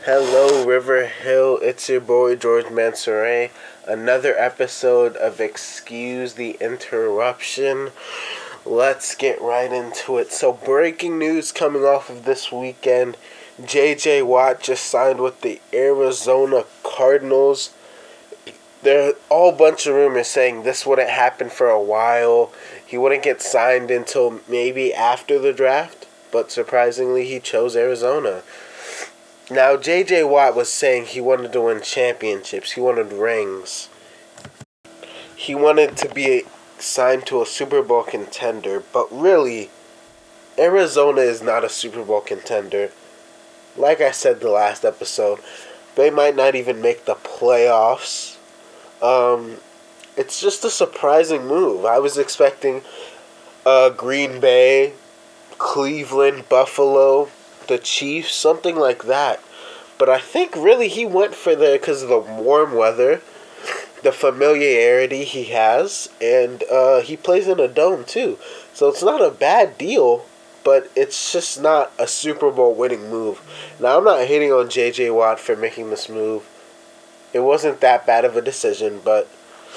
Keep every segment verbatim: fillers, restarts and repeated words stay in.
Hello, River Hill. It's your boy George Mansoray. Another episode of Excuse the Interruption. Let's get right into it. So, breaking news coming off of this weekend: J J Watt just signed with the Arizona Cardinals. There are all bunch of rumors saying this wouldn't happen for a while. He wouldn't get signed until maybe after the draft, but surprisingly, he chose Arizona. Now, J J Watt was saying he wanted to win championships. He wanted rings. He wanted to be signed to a Super Bowl contender. But really, Arizona is not a Super Bowl contender. Like I said the last episode, they might not even make the playoffs. Um, it's just a surprising move. I was expecting uh, Green Bay, Cleveland, Buffalo, the Chiefs, something like that. But I think really he went for the because of the warm weather, the familiarity he has, and uh, he plays in a dome too. So it's not a bad deal, but it's just not a Super Bowl winning move. Now, I'm not hating on J J Watt for making this move. It wasn't that bad of a decision, but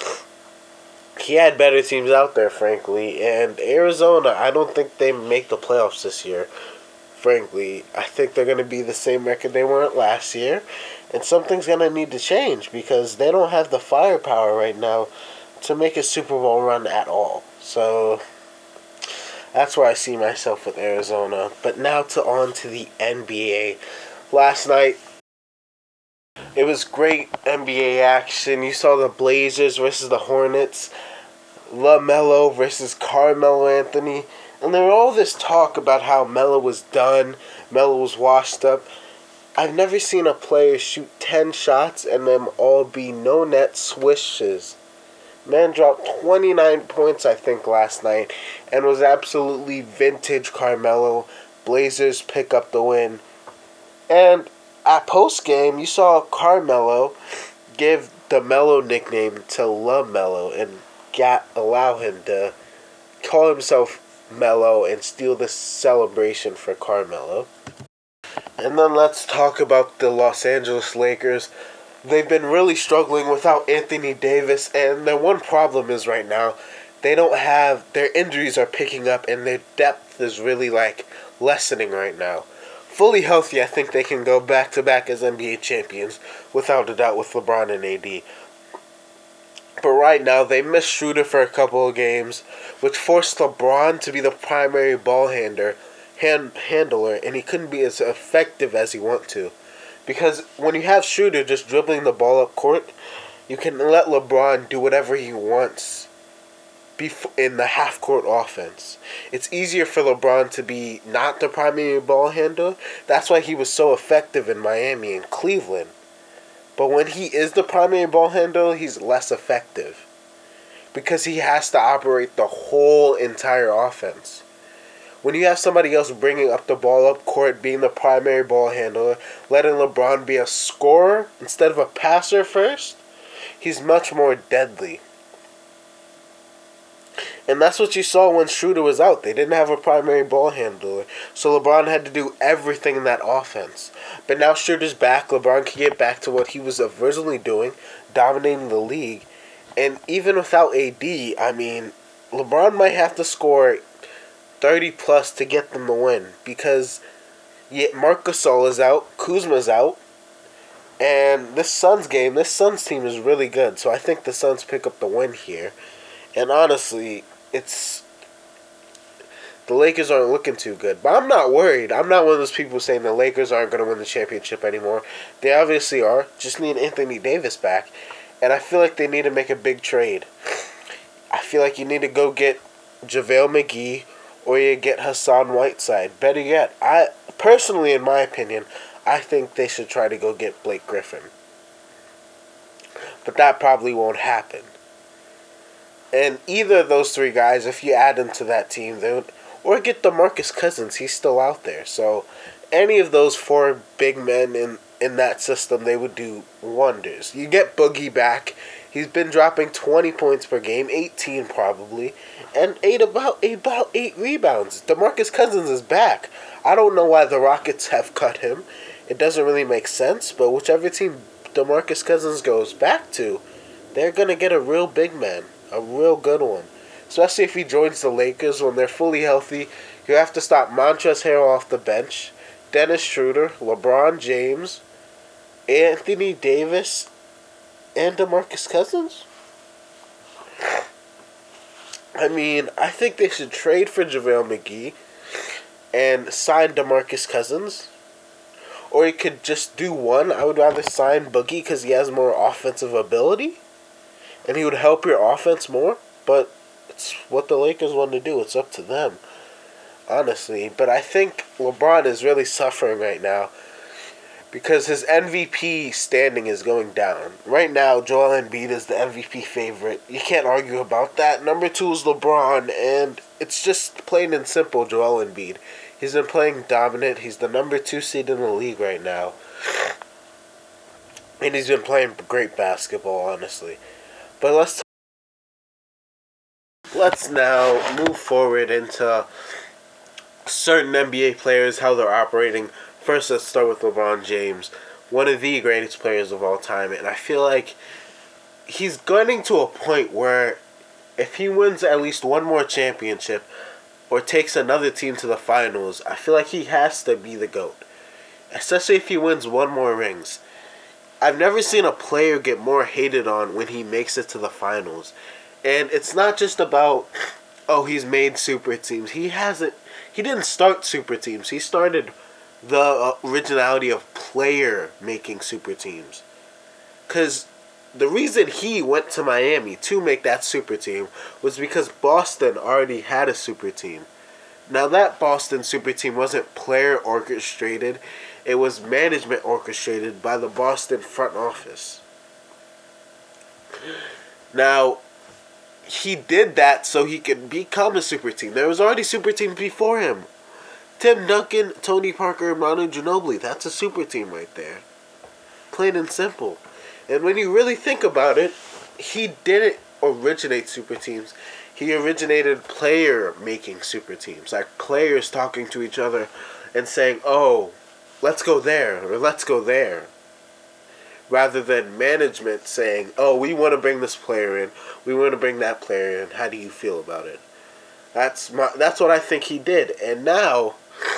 he had better teams out there, frankly. And Arizona, I don't think they make the playoffs this year. Frankly, I think they're going to be the same record they were at last year, and something's going to need to change because they don't have the firepower right now to make a Super Bowl run at all. So that's where I see myself with Arizona. But now to on to the N B A. Last night, it was great N B A action. You saw the Blazers versus the Hornets, LaMelo versus Carmelo Anthony. And there was all this talk about how Melo was done, Melo was washed up. I've never seen a player shoot ten shots and them all be no-net swishes. Man dropped twenty-nine points, I think, last night, and was absolutely vintage Carmelo. Blazers pick up the win. And at post-game, you saw Carmelo give the Melo nickname to LaMelo and got, allow him to call himself Melo and steal the celebration for Carmelo. And then let's talk about the Los Angeles Lakers. They've been really struggling without Anthony Davis, and their one problem is right now they don't have, their injuries are picking up and their depth is really like lessening right now. Fully healthy, I think they can go back to back as N B A champions without a doubt with LeBron and A D. But right now, they missed Schroeder for a couple of games, which forced LeBron to be the primary ball handler, hand, handler, and he couldn't be as effective as he wanted to. Because when you have Schroeder just dribbling the ball up court, you can let LeBron do whatever he wants in the half-court offense. It's easier for LeBron to be not the primary ball handler. That's why he was so effective in Miami and Cleveland. But when he is the primary ball handler, he's less effective. Because he has to operate the whole entire offense. When you have somebody else bringing up the ball up court, being the primary ball handler, letting LeBron be a scorer instead of a passer first, he's much more deadly. And that's what you saw when Schroeder was out. They didn't have a primary ball handler. So LeBron had to do everything in that offense. But now Schroeder's back. LeBron can get back to what he was originally doing, dominating the league. And even without A D, I mean, LeBron might have to score thirty plus to get them the win. Because yet Marc Gasol is out, Kuzma's out. And this Suns game, this Suns team is really good. So I think the Suns pick up the win here. And honestly, it's the Lakers aren't looking too good. But I'm not worried. I'm not one of those people saying the Lakers aren't going to win the championship anymore. They obviously are. Just need Anthony Davis back. And I feel like they need to make a big trade. I feel like you need to go get JaVale McGee or you get Hassan Whiteside. Better yet, I personally, in my opinion, I think they should try to go get Blake Griffin. But that probably won't happen. And either of those three guys, if you add them to that team, they would, or get DeMarcus Cousins, he's still out there. So any of those four big men in, in that system, they would do wonders. You get Boogie back. He's been dropping twenty points per game, eighteen probably, and eight about about eight rebounds. DeMarcus Cousins is back. I don't know why the Rockets have cut him. it doesn't really make sense. But whichever team DeMarcus Cousins goes back to, they're going to get a real big man, a real good one. Especially if he joins the Lakers when they're fully healthy. You have to stop Montrezl Harrell off the bench, Dennis Schroeder, LeBron James, Anthony Davis, and DeMarcus Cousins. I mean, I think they should trade for JaVale McGee and sign DeMarcus Cousins. Or you could just do one. I would rather sign Boogie because he has more offensive ability. And he would help your offense more. But it's what the Lakers want to do. It's up to them. Honestly. But I think LeBron is really suffering right now. Because his M V P standing is going down. Right now, Joel Embiid is the M V P favorite. You can't argue about that. Number two is LeBron. And it's just plain and simple Joel Embiid. He's been playing dominant. He's the number two seed in the league right now. And he's been playing great basketball, honestly. But let's let's now move forward into certain N B A players, how they're operating. First, let's start with LeBron James, one of the greatest players of all time. And I feel like he's getting to a point where if he wins at least one more championship or takes another team to the finals, I feel like he has to be the GOAT. Especially if he wins one more rings. I've never seen a player get more hated on when he makes it to the finals. And it's not just about, oh, he's made super teams. He hasn't, he didn't start super teams. He started the originality of player making super teams. Because the reason he went to Miami to make that super team was because Boston already had a super team. Now that Boston super team wasn't player orchestrated, it was management orchestrated by the Boston front office. Now, he did that so he could become a super team. There was already super teams before him. Tim Duncan, Tony Parker, and Manu Ginobili. That's a super team right there. Plain and simple. And when you really think about it, he didn't originate super teams. He originated player-making super teams. Like players talking to each other and saying, oh, let's go there, or let's go there. Rather than management saying, oh, we want to bring this player in. We want to bring that player in. How do you feel about it? That's my, that's what I think he did. And now,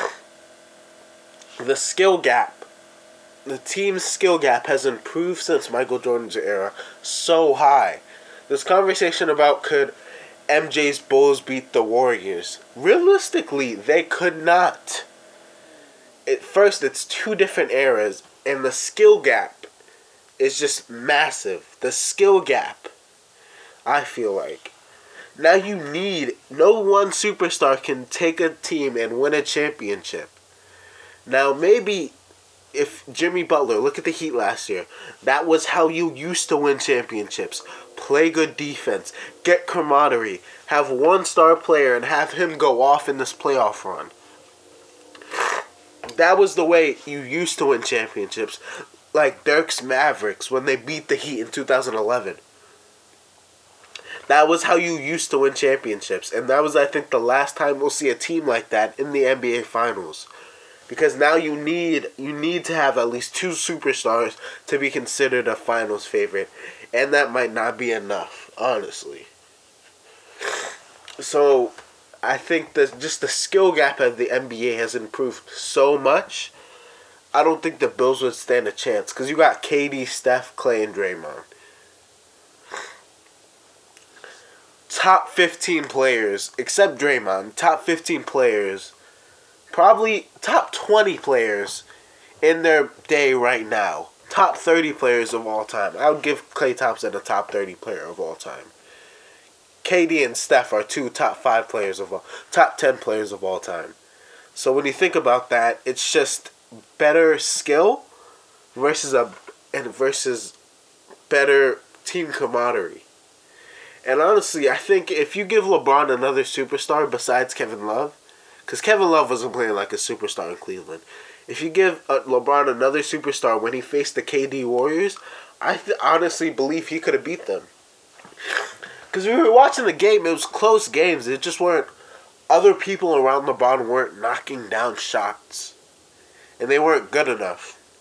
the skill gap. The team's skill gap has improved since Michael Jordan's era so high. This conversation about could M J's Bulls beat the Warriors. Realistically, they could not. At first, it's two different eras, and the skill gap is just massive. The skill gap, I feel like. Now you need, no one superstar can take a team and win a championship. Now maybe if Jimmy Butler, look at the Heat last year. That was how you used to win championships. Play good defense. Get camaraderie. Have one star player and have him go off in this playoff run. That was the way you used to win championships. Like Dirk's Mavericks when they beat the Heat in two thousand eleven. That was how you used to win championships. And that was, I think, the last time we'll see a team like that in the N B A Finals. Because now you need you need to have at least two superstars to be considered a finals favorite. And that might not be enough, honestly. So, I think that just the skill gap of the N B A has improved so much. I don't think the Bills would stand a chance. Because you got K D, Steph, Clay, and Draymond. Top fifteen players, except Draymond, top fifteen players, probably top twenty players in their day right now. Top thirty players of all time. I would give Klay Thompson a top thirty player of all time. K D and Steph are two top five players of all, top ten players of all time. So when you think about that, it's just better skill versus a and versus better team camaraderie. And honestly, I think if you give LeBron another superstar besides Kevin Love, because Kevin Love wasn't playing like a superstar in Cleveland, if you give uh, LeBron another superstar when he faced the K D Warriors, I th- honestly believe he could have beat them. Because we were watching the game, it was close games. It just weren't, other people around LeBron weren't knocking down shots. And they weren't good enough.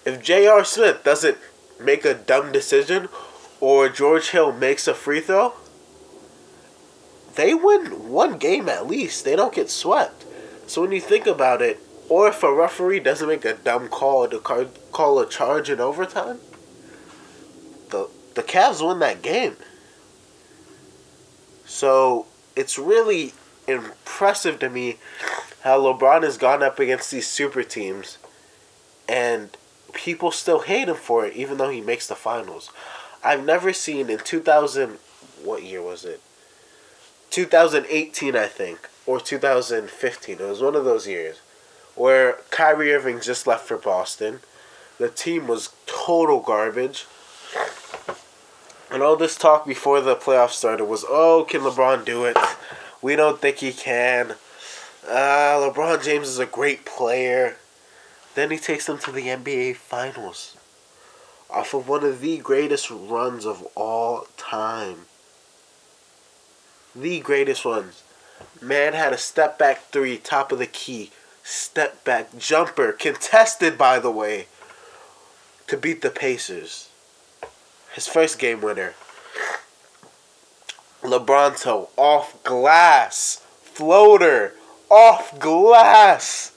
If J R. Smith doesn't make a dumb decision or George Hill makes a free throw, they win one game at least. They don't get swept. So when you think about it, or if a referee doesn't make a dumb call to call a charge in overtime, the the Cavs win that game. So it's really impressive to me how LeBron has gone up against these super teams and people still hate him for it even though he makes the finals. I've never seen in two thousand, what year was it? twenty eighteen, I think, or two thousand fifteen. It was one of those years where Kyrie Irving just left for Boston. The team was total garbage. And all this talk before the playoffs started was, oh, can LeBron do it? We don't think he can. Uh, LeBron James is a great player. Then he takes them to the N B A Finals off of one of the greatest runs of all time. The greatest ones. Man had a step back three, top of the key, step back jumper, contested by the way, to beat the Pacers. His first game winner. LeBron to off glass, floater, off glass,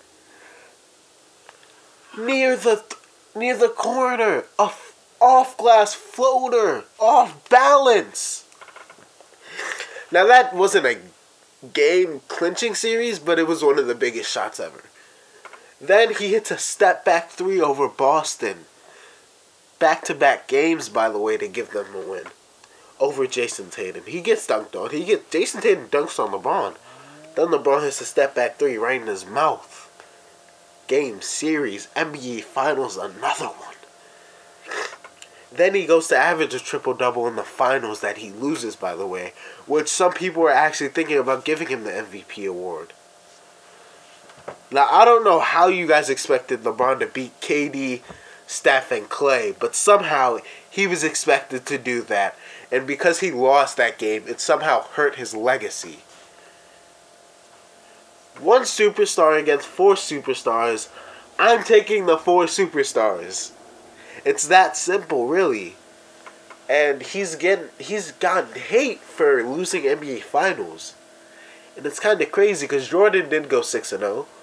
near the near the corner, off off glass floater, off balance. Now that wasn't a game clinching series, but it was one of the biggest shots ever. Then he hits a step back three over Boston. Back-to-back games, by the way, to give them a win over Jason Tatum. He gets dunked on. He gets Jason Tatum dunks on LeBron. Then LeBron hits a step back three right in his mouth. Game, series, N B A Finals, another one. Then he goes to average a triple-double in the finals that he loses, by the way, which some people are actually thinking about giving him the M V P award. Now, I don't know how you guys expected LeBron to beat K D, Steph, and Clay, but somehow he was expected to do that. And because he lost that game, it somehow hurt his legacy. One superstar against four superstars. I'm taking the four superstars. It's that simple, really. And he's getting he's gotten hate for losing N B A Finals. And it's kind of crazy because Jordan did go six and oh.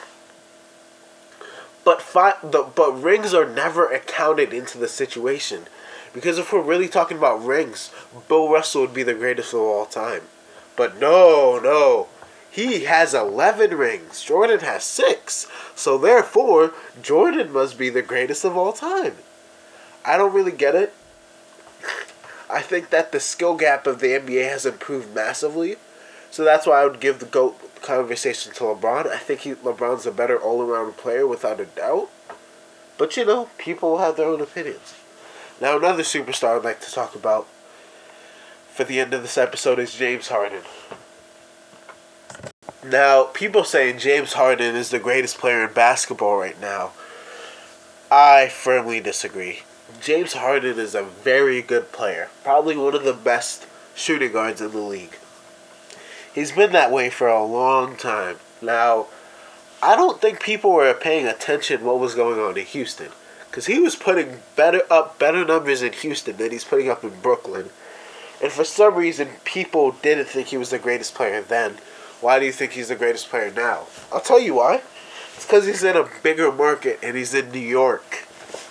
But fi- the but rings are never accounted into the situation. Because if we're really talking about rings, Bill Russell would be the greatest of all time. But no, no. He has eleven rings. Jordan has six. So therefore, Jordan must be the greatest of all time. I don't really get it. I think that the skill gap of the N B A has improved massively. So that's why I would give the GOAT conversation to LeBron. I think he, LeBron's a better all-around player without a doubt. But you know, people have their own opinions. Now another superstar I'd like to talk about for the end of this episode is James Harden. Now, people saying James Harden is the greatest player in basketball right now. I firmly disagree. James Harden is a very good player. Probably one of the best shooting guards in the league. He's been that way for a long time. Now, I don't think people were paying attention what was going on in Houston. Because he was putting better up better numbers in Houston than he's putting up in Brooklyn. And for some reason, people didn't think he was the greatest player then. Why do you think he's the greatest player now? I'll tell you why. It's because he's in a bigger market and he's in New York.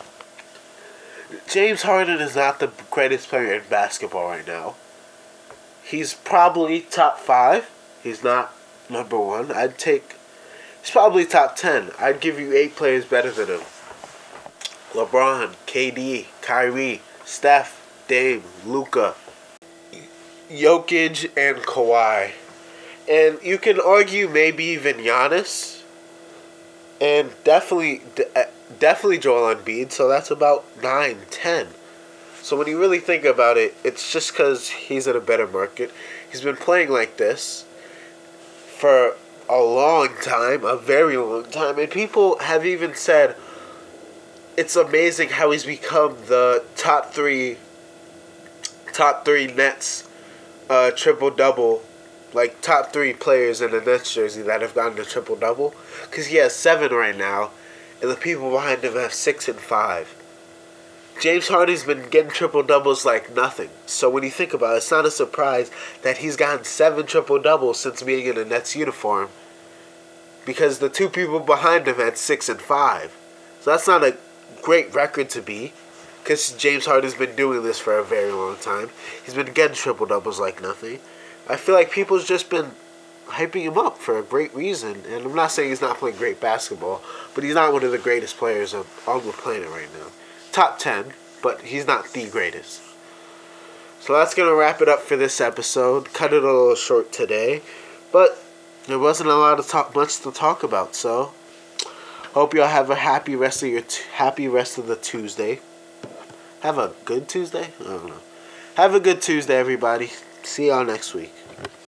James Harden is not the greatest player in basketball right now. He's probably top five. He's not number one. I'd take... He's probably top ten. I'd give you eight players better than him. LeBron, K D, Kyrie, Steph, Dame, Luka, Jokic, and Kawhi. And you can argue maybe even Giannis. And definitely, definitely Joel Embiid. So that's about nine, ten. So when you really think about it, it's just because he's in a better market. He's been playing like this for a long time, a very long time. And people have even said it's amazing how he's become the top three, top three Nets uh, triple-double. Like, top three players in the Nets jersey that have gotten a triple-double. Because he has seven right now. and the people behind him have six and five. James Harden's been getting triple doubles like nothing. So when you think about it, it's not a surprise that he's gotten seven triple doubles since being in a Nets uniform, because the two people behind him had six and five. So that's not a great record to beat, because James Harden's been doing this for a very long time. He's been getting triple doubles like nothing. I feel like people's just been hyping him up for a great reason. And I'm not saying he's not playing great basketball, but he's not one of the greatest players of, on the planet right now. Top ten, but he's not the greatest. So that's going to wrap it up for this episode. Cut it a little short today, but there wasn't a lot of talk, much to talk about. So hope y'all have a happy rest of your t- happy rest of the Tuesday. Have a good Tuesday? I don't know. Have a good Tuesday, everybody. See y'all next week.